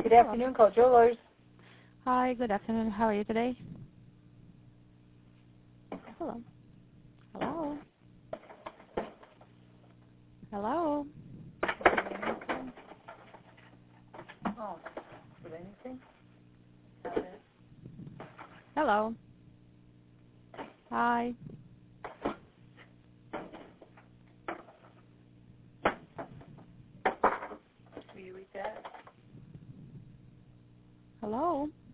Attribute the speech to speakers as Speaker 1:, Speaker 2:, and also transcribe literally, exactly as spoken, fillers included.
Speaker 1: Good afternoon, Call Jewelers.
Speaker 2: Hi, good afternoon. How are you today? Hello. Hello. Hello.
Speaker 1: Oh, with anything?
Speaker 2: Hello. Hi.
Speaker 1: Will you read that?
Speaker 2: Hello.